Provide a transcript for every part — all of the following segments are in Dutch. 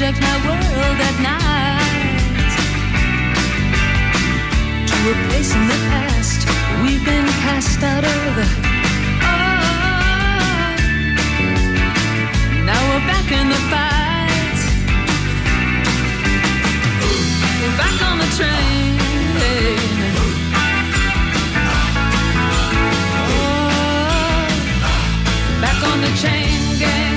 hijack my world at night. To a place in the past we've been cast out of. Oh, now we're back in the fight. We're back on the train. Back on the chain gang.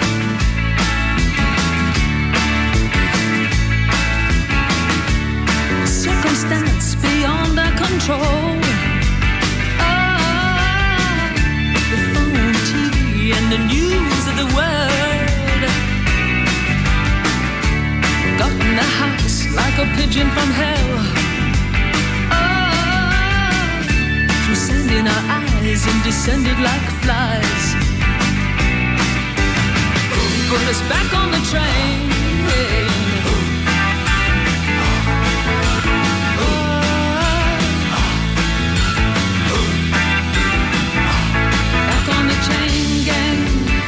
Circumstance beyond our control. The phone, TV, and the news of the world. Got in the house like a pigeon from hell. Through sand in our eyes and descended like flies. Put us back on the train. Back on the chain gang.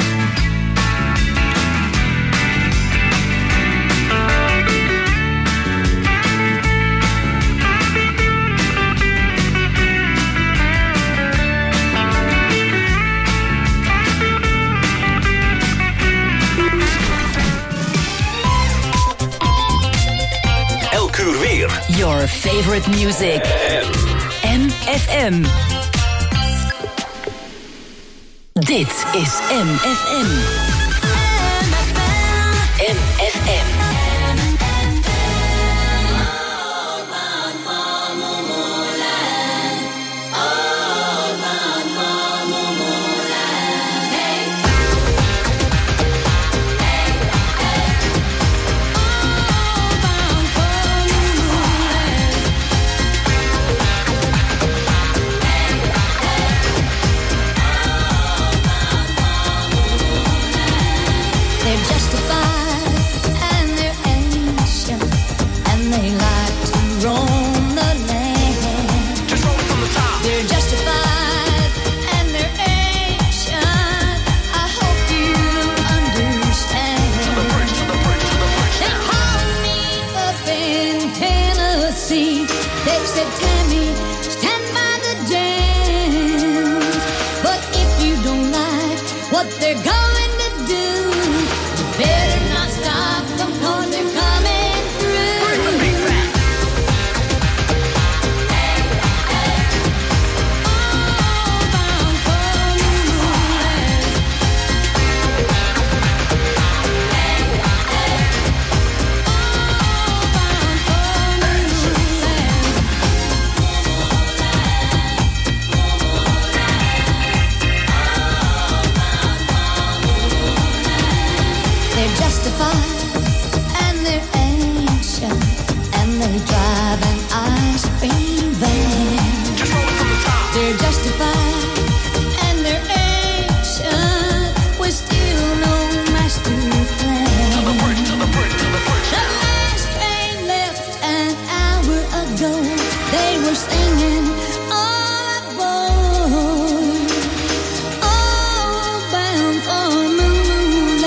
Uur weer. Your favorite music. MFM. Dit is MFM. MFM.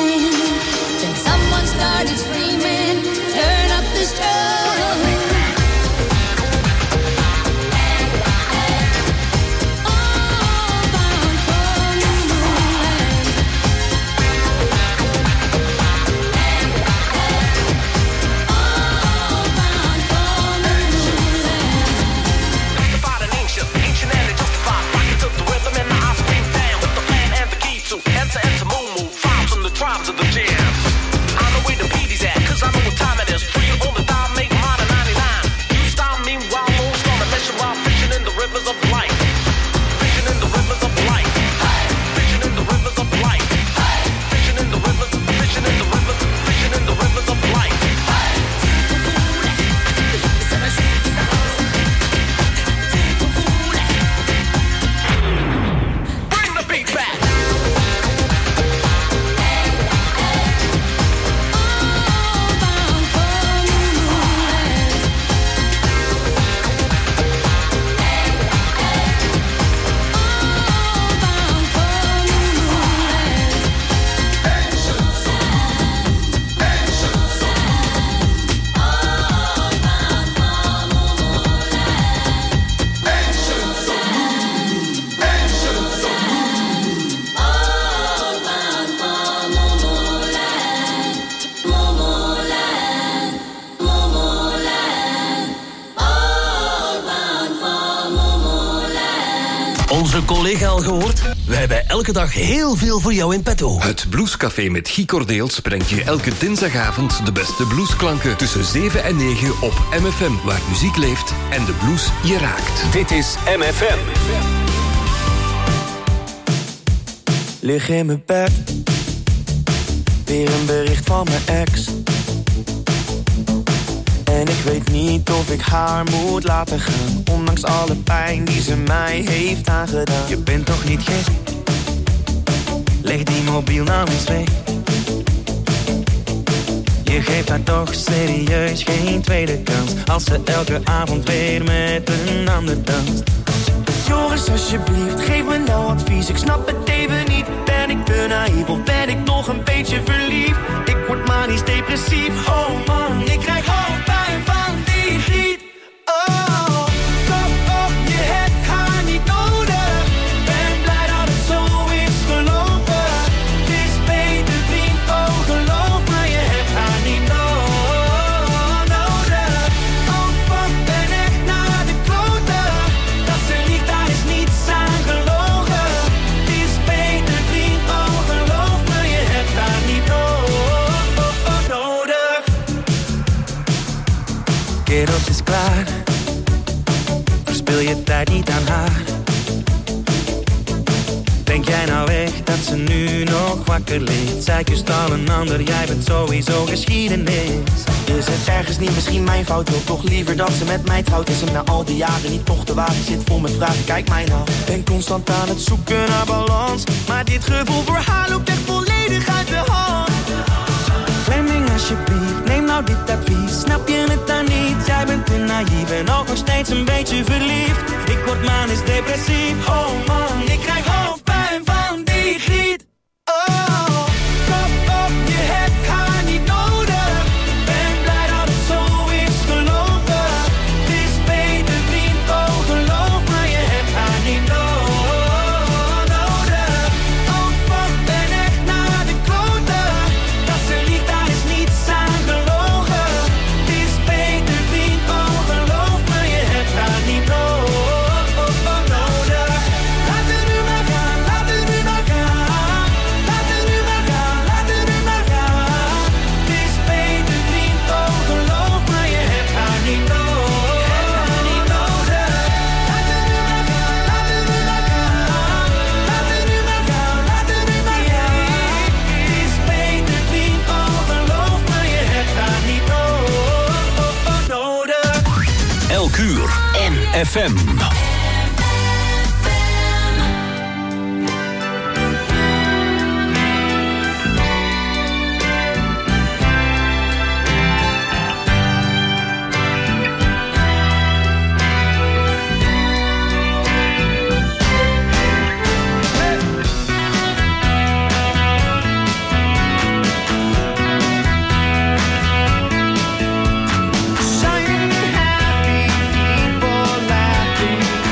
Someone started screaming, turn up the strobe. onze collega al gehoord? Wij hebben elke dag heel veel voor jou in petto. Het Bluescafé met Guy Cordeels brengt je elke dinsdagavond de beste bluesklanken tussen 7 en 9 op MFM, waar muziek leeft en de blues je raakt. Dit is MFM. Lig in mijn bed, weer een bericht van mijn ex. En ik weet niet of ik haar moet laten gaan, ondanks alle pijn die ze mij heeft aangedaan. Je bent toch niet gek? Leg die mobiel nou eens weg. Je geeft haar toch serieus geen tweede kans, als ze elke avond weer met een ander danst. Joris, alsjeblieft, geef me nou advies, ik snap het even niet. Ben ik te naïef of ben ik nog een beetje verliefd? Ik word manisch depressief, oh man, ik krijg hoofdpijn van die griet. Oh, kom op, je hebt haar niet nodig. Ben blij dat het zo is gelopen. Het is beter vriend, oh geloof me, je hebt haar niet nodig. Oh fuck, ben echt naar de kloten. Dat ze liegt, daar is niets aan gelogen. Het is beter vriend, oh geloof me, je hebt haar niet nodig. Kerels is klaar, verspil je tijd niet aan haar. Denk jij nou echt dat ze nu nog wakker ligt? Zij kust al een ander, jij bent sowieso geschiedenis. Is het ergens niet misschien mijn fout? Wil toch liever dat ze met mij trouwt? Is hem na al die jaren niet toch te wagen? Zit vol met vragen, kijk mij nou. Ben constant aan het zoeken naar balans, maar dit gevoel voor haar loopt echt volledig uit de hand. Fleming, alsjeblieft, neem nou dit advies. Snap je het dan niet? Jij bent te naïef en ook nog steeds een beetje verliefd. Ik word manisch depressief, oh man, ik krijg hoofdpijn van die griet. Oh, kom op, je hebt haar niet nodig. Ben blij dat het zo is gelopen. Het is beter vriend, oh geloof me, je hebt haar niet nodig. Oh fuck, ben echt naar de kloten. Dat ze liegt, daar is niets aan gelogen. Het is beter vriend, oh geloof me, je hebt haar niet nodig. Laat het nu maar gaan, laat het nu maar gaan. Laat het nu maar gaan, laat het nu maar gaan. Het is beter vriend, oh geloof me, je hebt haar niet nodig. Laat het nu maar gaan, laat het nu maar gaan. Laat het nu maar gaan, laat het nu maar gaan. Het is beter vriend, oh geloof me, je hebt haar niet nodig. Elk uur. FM. Shiny, happy people laughing.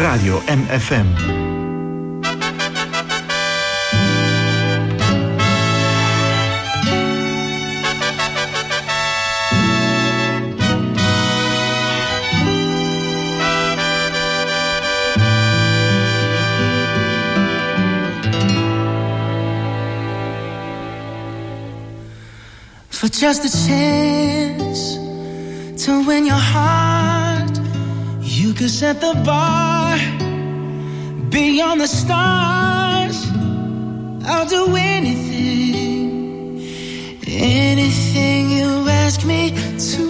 Radio MFM. For just a chance to win your heart, you could set the bar beyond the stars. I'll do anything, anything you ask me to.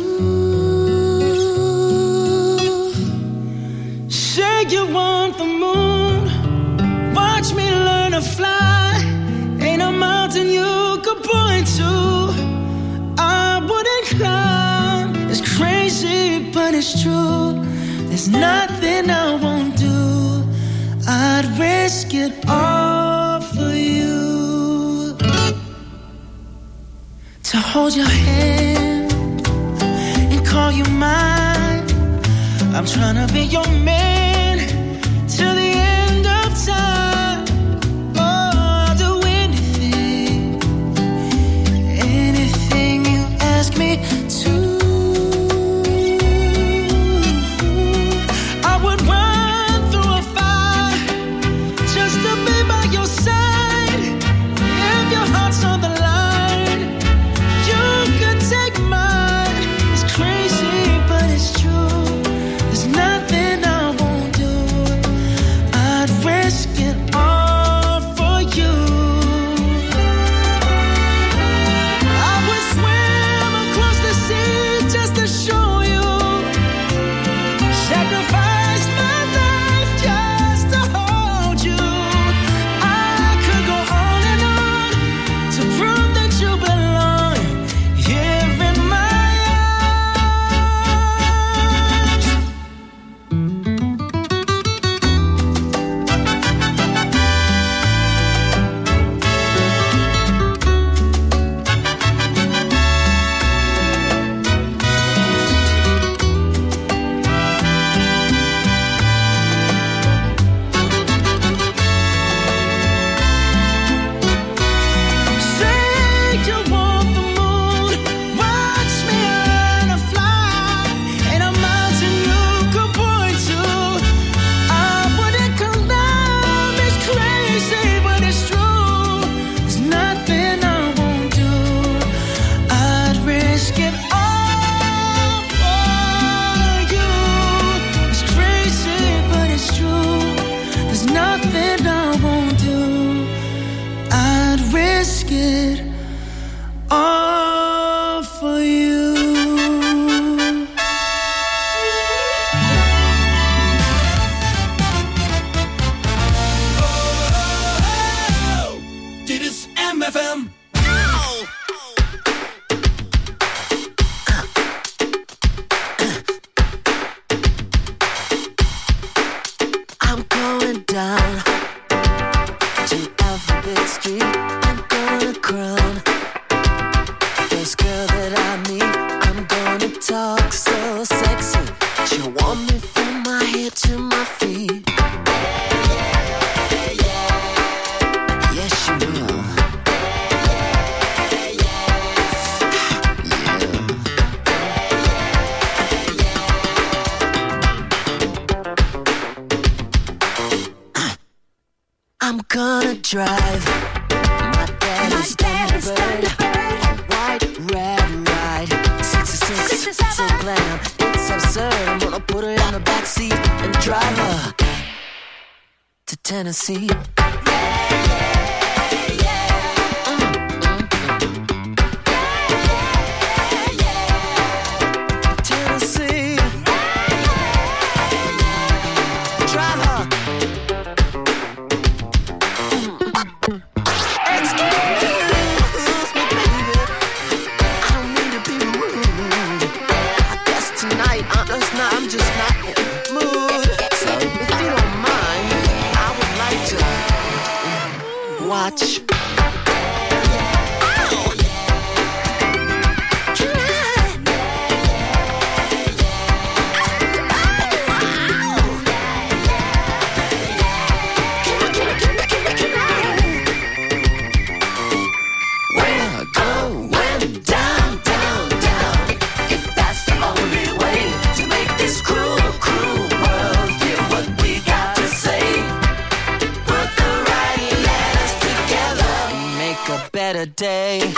Say you want the moon, watch me learn to fly. Ain't a mountain you could point to I wouldn't climb. It's crazy, but it's true. There's nothing I won't do. I'd risk it all for you. To hold your hand and call you mine. I'm trying to be your man till the end of time. Oh, I'll do anything, anything you ask me to. I would run through a fire just to be by your side. If your heart's on the line, you could take mine. It's crazy, but it's true. There's nothing I won't do. I'd risk it all for you. I would swim across the sea just to show you. Sacrifice my life just to hold you. I could go on and on to prove that you belong here in my arms. Say you want the moon, watch me learn to fly. Ain't a mountain you could point to I wouldn't climb. It's crazy, but it's true. There's nothing I won't do. I'd risk it all for you. It's crazy, but it's true. There's nothing I won't do. I'd risk it all for you. Dit is MFM. I'm going down to Alphabet Street. I'm gonna crown this girl that I meet. I'm gonna talk so sexy. She'll want me from my head to my feet. Yes, she will. I'm gonna drive my daddy's Thunderbird, a white red ride, 66, so glam, it's absurd. I'm gonna put her in the backseat and drive her to Tennessee. Tennessee, drive her. Excuse me, baby. I don't mean to be rude. I guess tonight I'm just not in the mood. So if you don't mind, I would like to better day.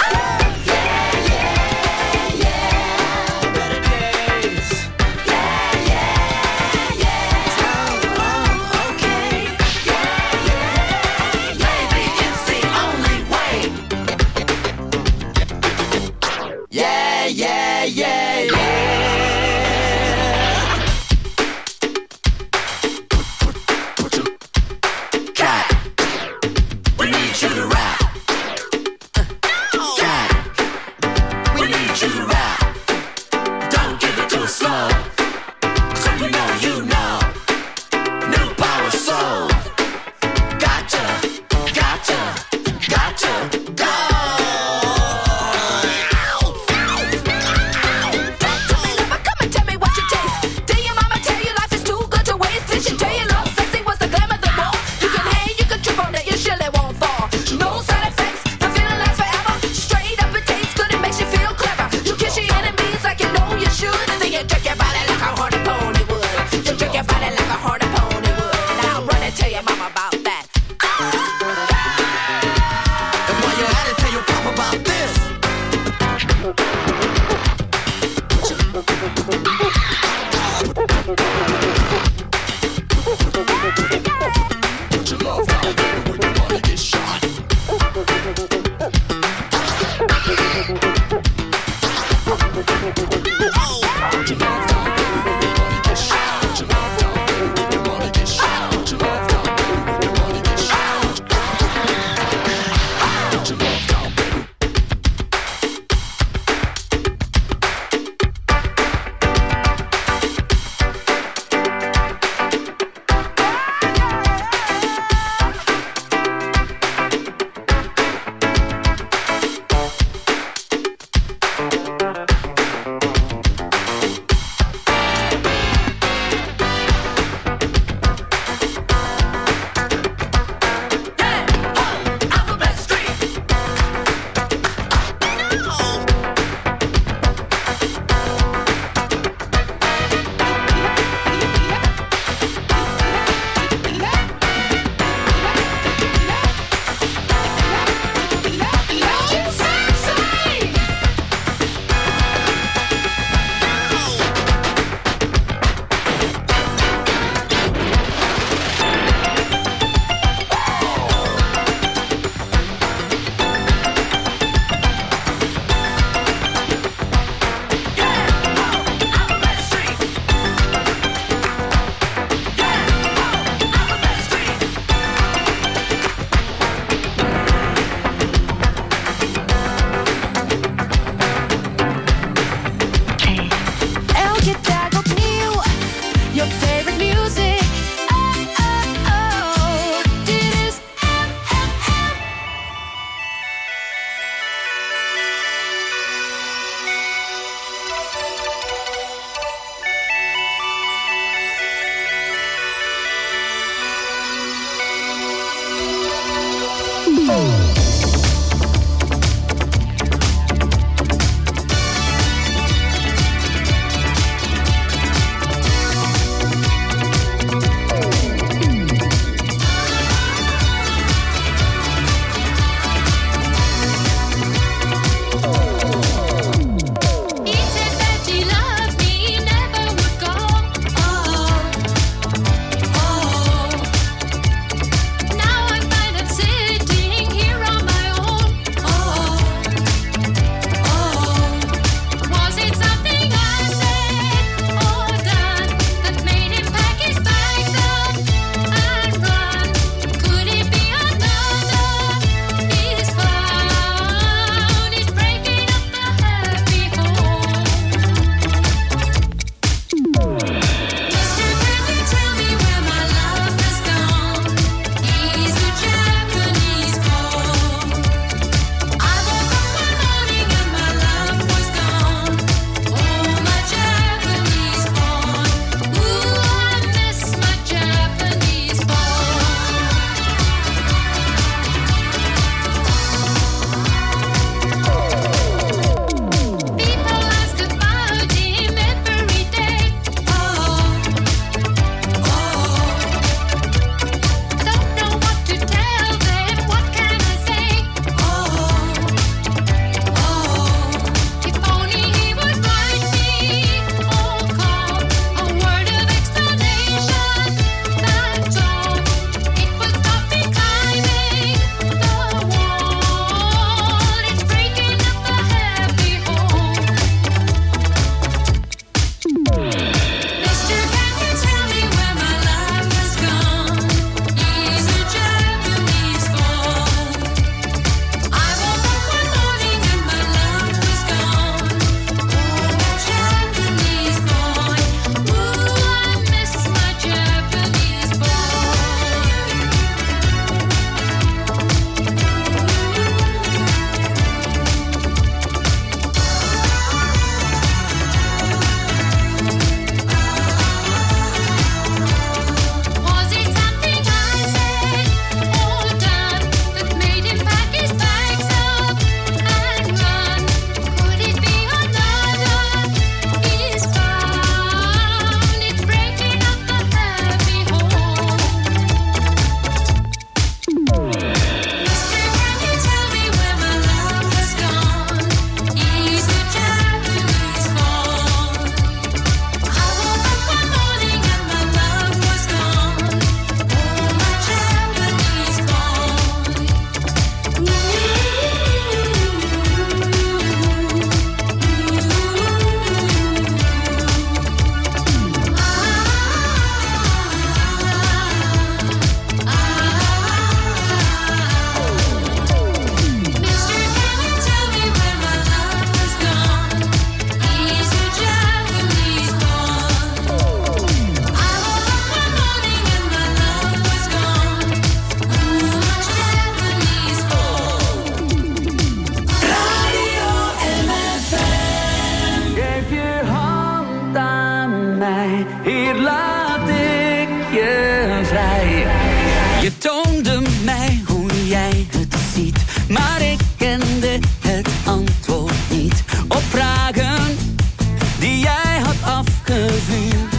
mij, hier laat ik je vrij. Je toonde mij hoe jij het ziet, maar ik kende het antwoord niet op vragen die jij had afgevuurd.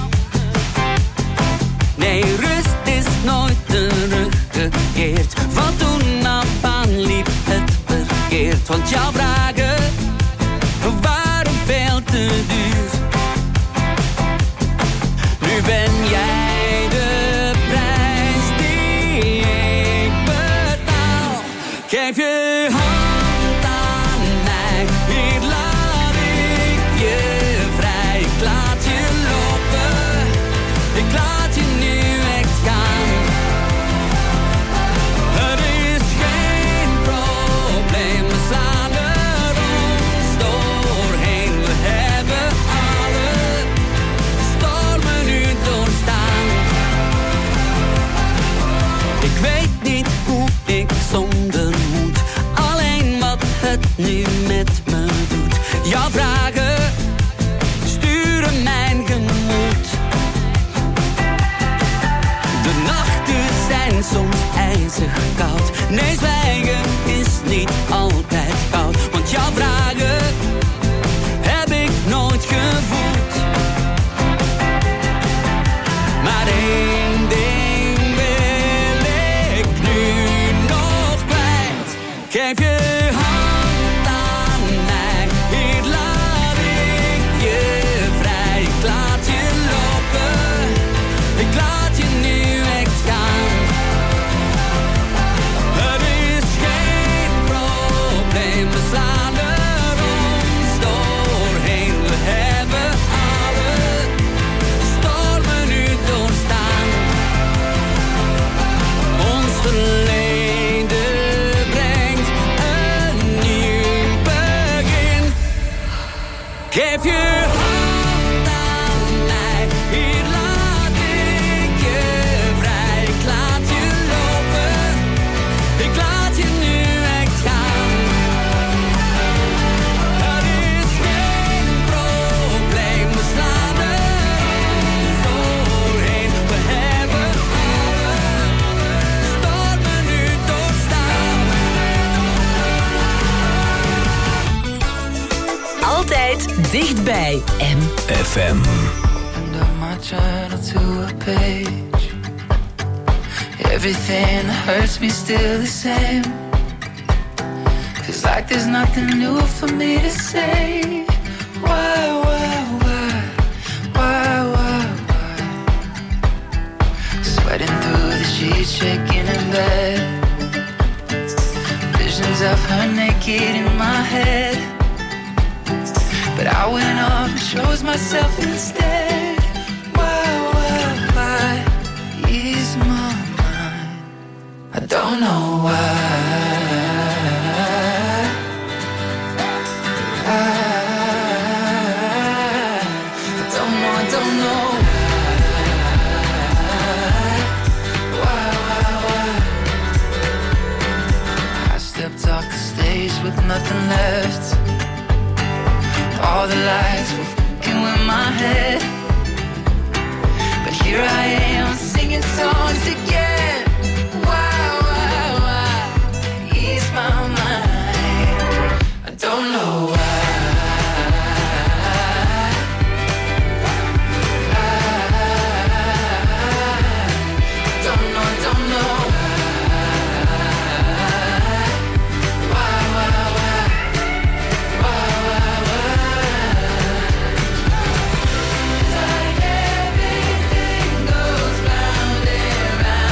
Nee, rust is nooit teruggekeerd, van toen af aan liep het verkeerd, want jouw vragen waren veel te duur. Nu ben jij de prijs die ik betaal. Geef je hand aan mij, hier laat ik je vrij. Ik laat je lopen, ik laat je nu echt gaan. Er is geen probleem, we slaan er ons doorheen. We hebben alle stormen nu doorstaan. Ik weet niet hoe ik zonder moet, alleen wat het nu met me doet. Jouw vragen sturen mijn gemoed. De nachten zijn soms ijzig koud. Nee, zwijgen is niet altijd koud, want jouw vragen heb ik nooit gevoeld. Maar één ding wil ik nu nog kwijt. Geef je hand aan mij, hier laat ik je vrij. Ik laat je lopen, ik laat je nu echt gaan. Er is geen probleem, we slaan er ons doorheen. We hebben alle stormen nu doorstaan. Ons verleden brengt een nieuw begin. Geef je hand aan mij, hier laat ik je vrij. Ik laat je lopen, ik laat je nu echt gaan. Er is geen probleem, we slaan er ons doorheen. We hebben alle stormen nu doorstaan. Altijd dichtbij FM. Opened up my journal to a page. Everything that hurts me still the same. Feels like there's nothing new for me to say. Why? Sweating through the sheets, shaking in bed. Visions of her naked in my head. But I went off and chose myself instead. Why ease my mind? I don't know why. I don't know why. I stepped off the stage with nothing left. All the lights were f***ing with my head. But here I am singing songs again. Why ease my mind? I don't know why. I don't know Like everything goes round and round.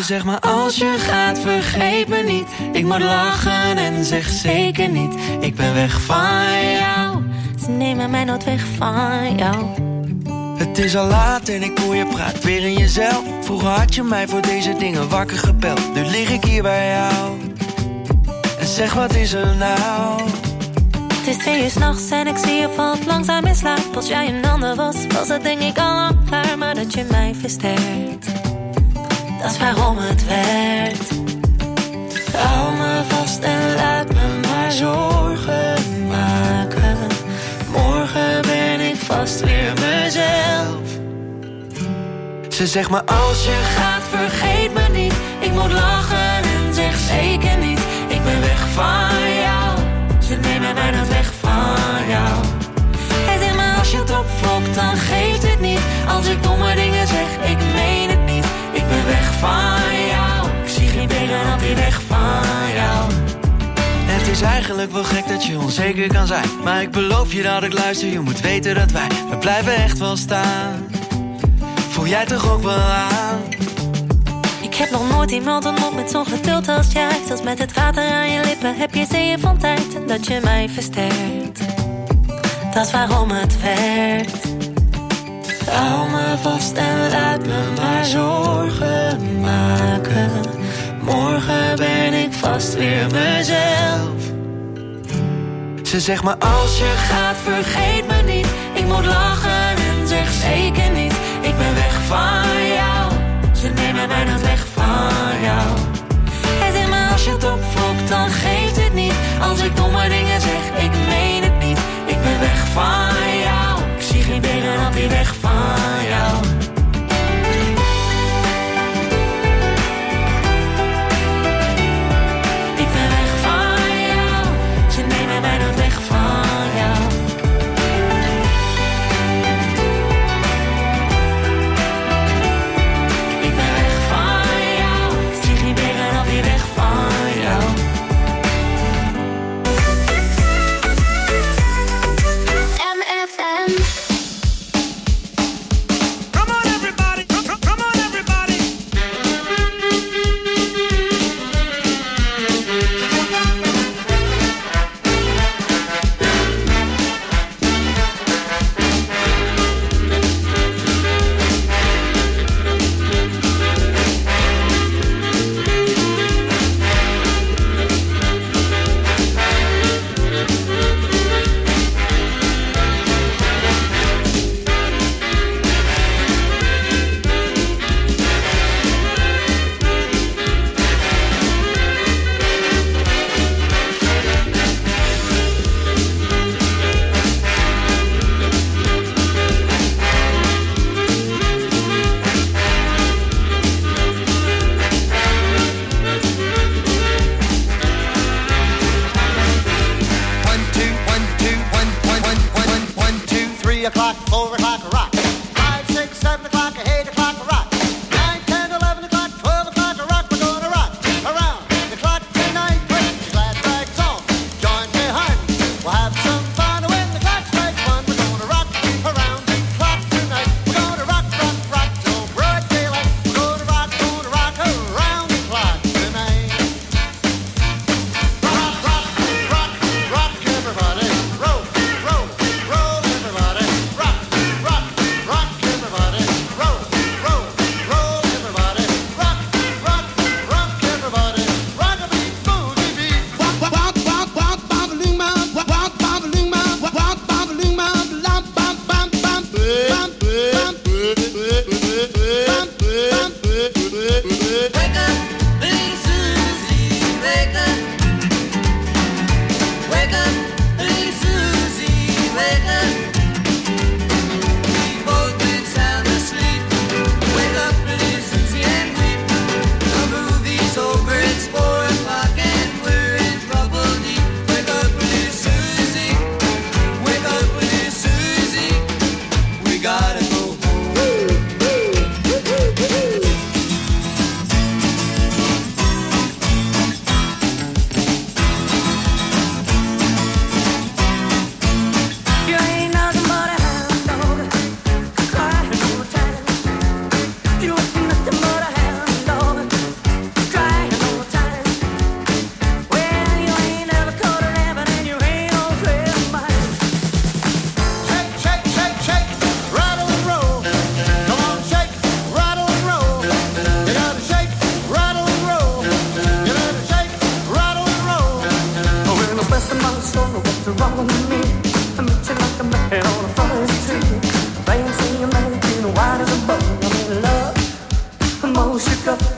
zegt maar als je gaat vergeet me niet. Ik moet lachen en zeg zeker niet. Ik ben weg van jou. Ze nemen mij nooit weg van jou. Het is al laat en ik hoor je praat weer in jezelf. Vroeger had je mij voor deze dingen wakker gebeld. Nu lig ik hier bij jou. En zeg wat is er nou? Het is 2 uur 's nachts en ik zie je valt langzaam in slaap. Als jij een ander was, was het denk ik al lang klaar. Maar dat je mij versterkt, dat is waarom het werkt. Hou me vast en laat me maar zorgen maken. Morgen ben ik vast weer mezelf. Ze zegt maar als je gaat vergeet me niet. Ik moet lachen en zeg zeker niet. Ik ben weg van jou. Ze nemen mij nooit weg van jou. Hij zegt maar als je het opfokt dan geeft het niet. Als ik domme dingen zeg, ik meen het niet. Ik ben weg van jou. Ik zie geen tegenop die weg van jou. Het is eigenlijk wel gek dat je onzeker kan zijn. Maar ik beloof je dat ik luister. Je moet weten dat we blijven echt wel staan. Voel jij toch ook wel aan? Ik heb nog nooit iemand ontmoet met zo'n geduld als jij. Zelfs met het water aan je lippen heb je zeeën van tijd. En dat je mij versterkt, dat is waarom het werkt. Hou me vast en laat me maar zorgen maken. Morgen ben ik vast weer mezelf. Ze zegt maar als je gaat vergeet me niet. Ik moet lachen en zeg zeker niet. Ik ben weg van jou. Ze nemen mij nooit weg van jou. Hij zegt maar als je het opfokt dan geeft het niet. Als ik domme dingen zeg, ik meen het niet. Ik ben weg van jou. Ik zie geen benen op die weg van jou. Ik ben weg van jou. Ze nemen mij nooit weg van jou. Ik ben weg van jou. Zie geen benen op die weg van jou. MFM. Come on everybody, come on everybody. what's wrong with me? I meet you like a man on a forest tree. Fancy American, white as a bug. I'm in love, I'm all shook up.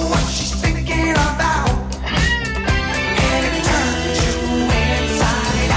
Inside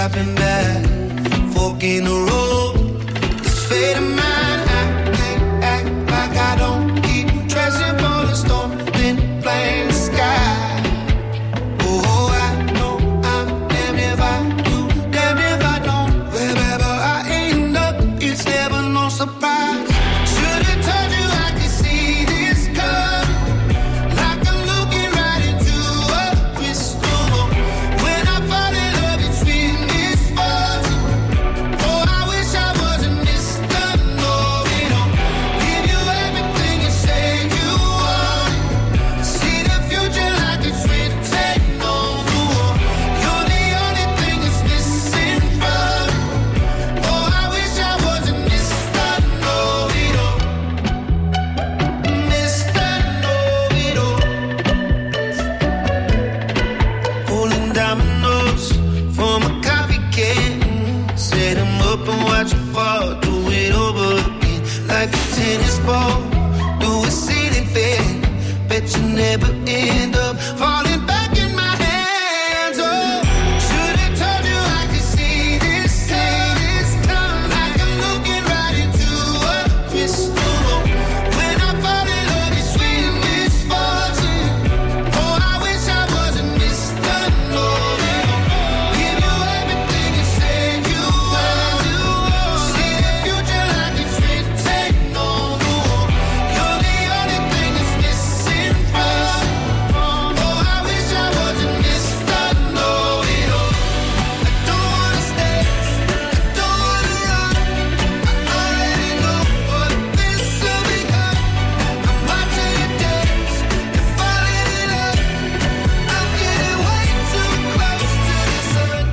dropping back, fork in the road. This fate of mine, I can't act like I don't keep dressing for the storm, then blame the sky. Oh, I know I'm damn if I do, damn if I don't. Wherever I end up, it's never no surprise. Should've told you I could see this coming, like I'm looking right into a crystal ball. When I fall in love, it's with misfortune. Oh, I wish I wasn't Mr. Know-it-all. Give you everything you say you want. See the future like it's written on the wall. You're the only thing that's missing from me. Oh, I wish I wasn't Mr. Know-it-all. Mr. Know-it-all. Pulling dominoes from a coffee can. Set 'em up and watch 'em fall. Do it over again like a tennis ball. Do a ceiling fan. Bet you never end up falling back in my hands. Oh, should've told you I could see this coming, like I'm looking right into a crystal ball. When I fall in love, it's with misfortune. Oh, I wish I wasn't Mr. Know-it-all. Give you everything you say you want. See the future like it's written on the wall. You're the only thing that's missing from me. Oh, I wish I wasn't Mr. Know-it-all. I don't wanna stay, I don't wanna run. I already know what this will become. I'm watching you dance, you're falling in love. I'm getting way too close to the sun.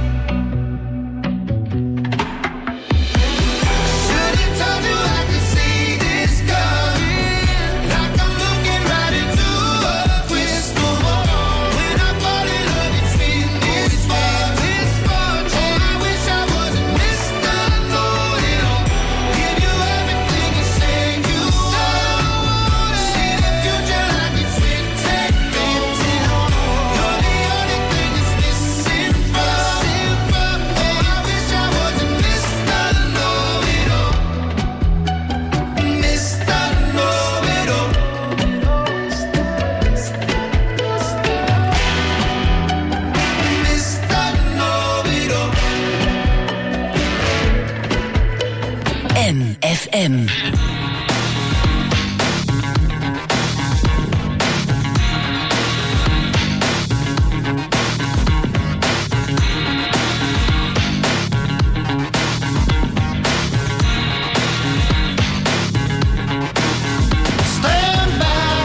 Should've told you I could see this coming, like I'm looking right into a crystal ball. When I fall in love, it's with misfortune. Oh, I wish I wasn't Mr. Know-it-all. Give you everything you say you want. See the future like it's written on the wall. You're the only thing that's missing from me. Oh, I wish I wasn't Mr. Know-it-all. Mr. Know-it-all. Mr. Know-it-all. MFM. Stand back.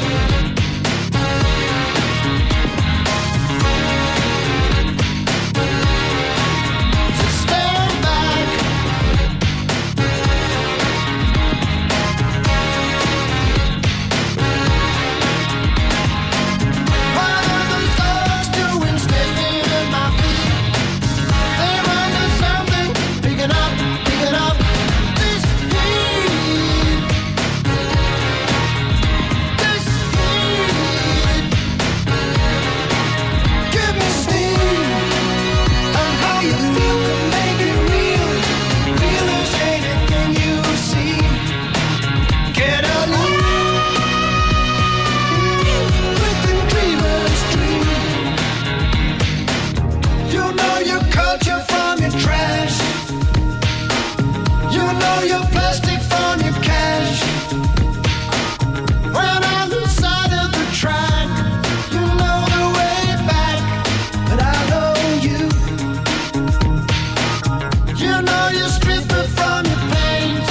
Just stand back. What are those dogs doing standing at my feet? They're under something, picking up this heat. This heat. Give me steam. And how you feel can make it real. Real as anything you see. Get along with the dreamer's dream. You know your culture from your trash. You know your plastic from your cash. When on the side of the track, you know the way back, but I know you. You know you're stripping from your paint.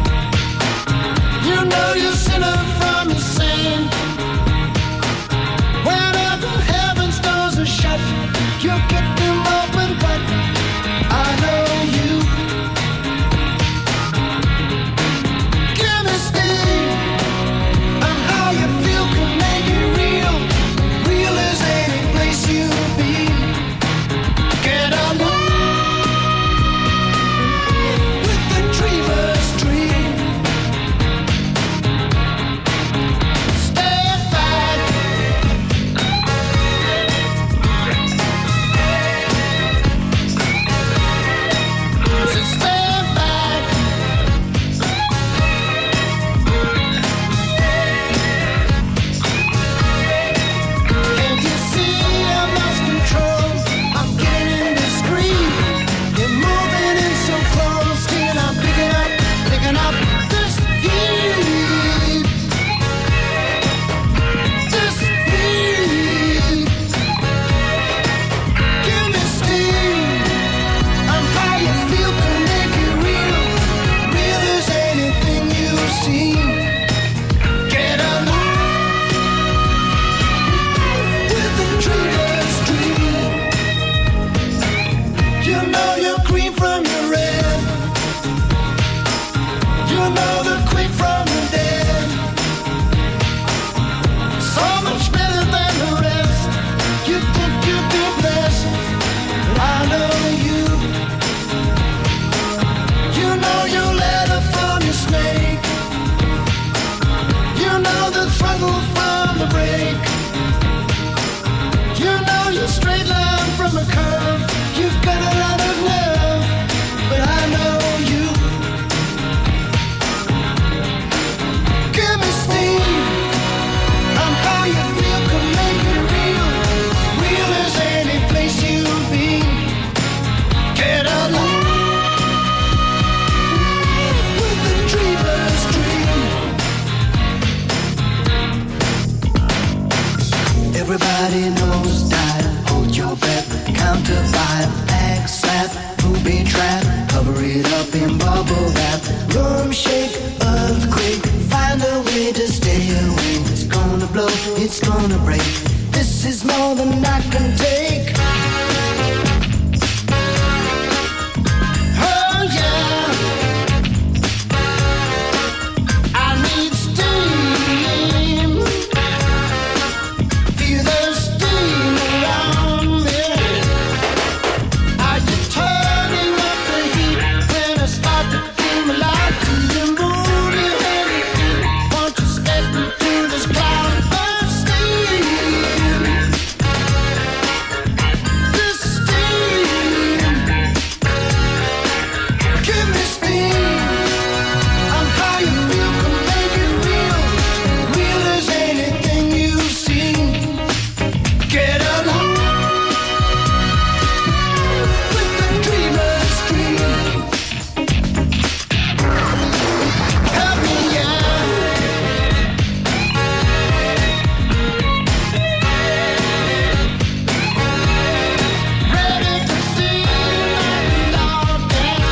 You know you're sinning from your sin. Whenever heaven's doors are shut, you get them open, but I know you. Give me steam. And how you feel can make it real. Real as any place you've been. Get along with the dreamer's dream. Stand back. from a curve. You've got a lot of nerve, but I know you. Give me steam. I'm how you feel, can make it real. Real as any place you've been. Get along with the dreamer's dream. Everybody knows that. Hold your breath, count to 5, act slap, booby trap, cover it up in bubble wrap. Room shake, earthquake, find a way to stay away. It's gonna blow, it's gonna break. This is more than I can take. Oh yeah, I need steam. Feel the steam around me. Are you turning up the heat when I start to come alive to the moon? Won't you step into this cloud of steam? This steam, give me steam. I'm how you feel, can make it real. Real as anything you've seen. Get along with the dreamer's dream. Help me, yeah. Ready to see it all down.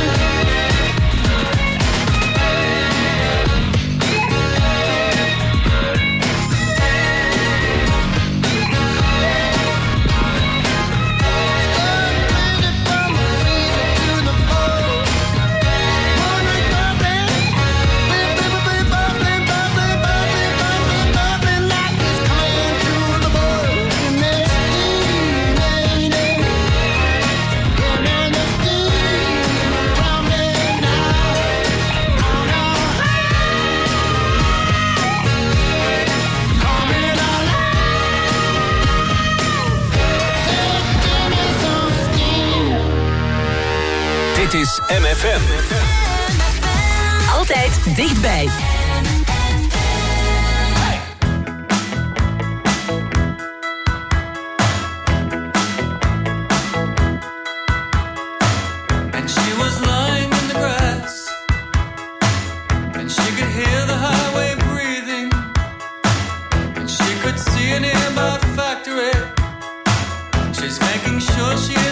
Dit is MFM. Altijd dichtbij. And she was lying in the grass, and she could hear the highway breathing, and she could see a nearby factory. She's making sure she